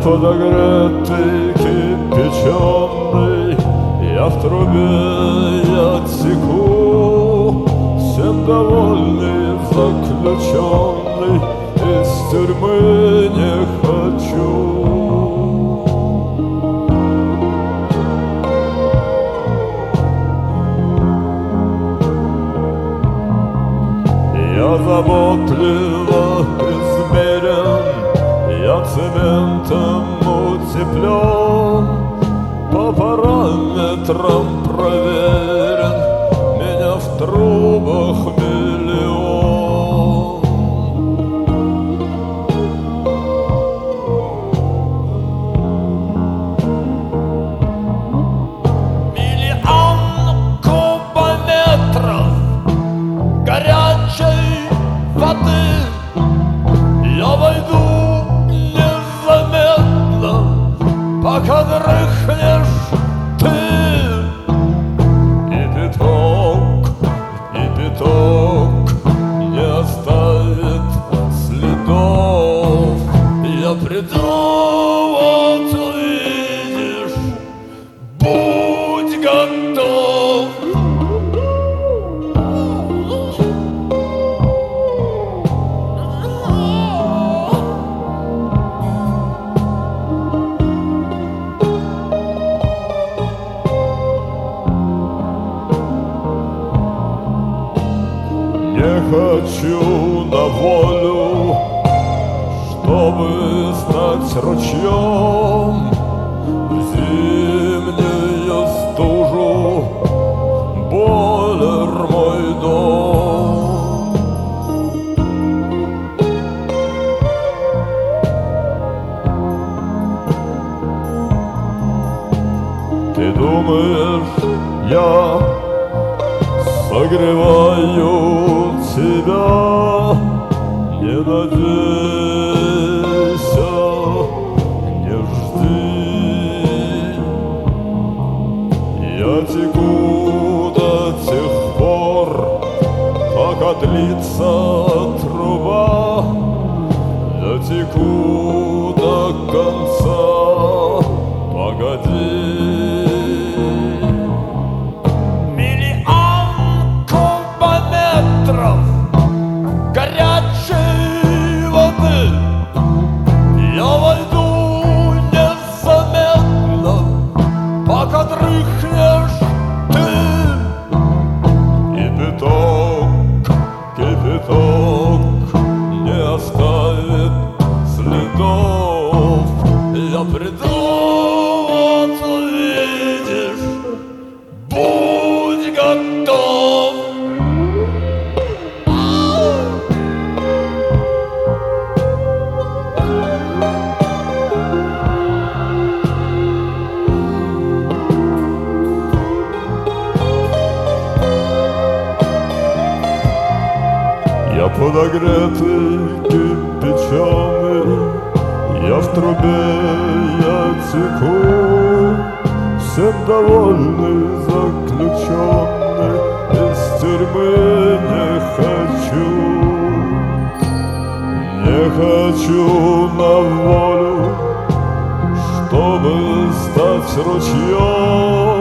подогретый, кипяченый, я в трубе, я теку, всем довольный, заключенный, из тюрьмы не хочу. Я заботливо измерен, я цементом утеплен, по параметрам проверен, меня в трубах миллион. Миллион кубометров горячей воды, я войду незаметно, пока дрыхнешь ты. И пяток не оставит следов. Я приду, вот увидишь, будь готов. Не хочу на волю, чтобы стать ручьем в зимнюю стужу, бойлер мой дом. Ты думаешь, я согреваю тебя, не надейся, не жди. Я теку до тех пор, пока длится труба, я теку до конца, погоди. Горячей воды, я войду незаметно, пока дрыхнешь ты. И кипяток не оставит следов. Я приду, вот увидишь, будь готов. Я подогретый, кипяченый, я в трубе, я теку, всем довольный, заключенный, из тюрьмы не хочу. Не хочу на волю, чтобы стать ручьем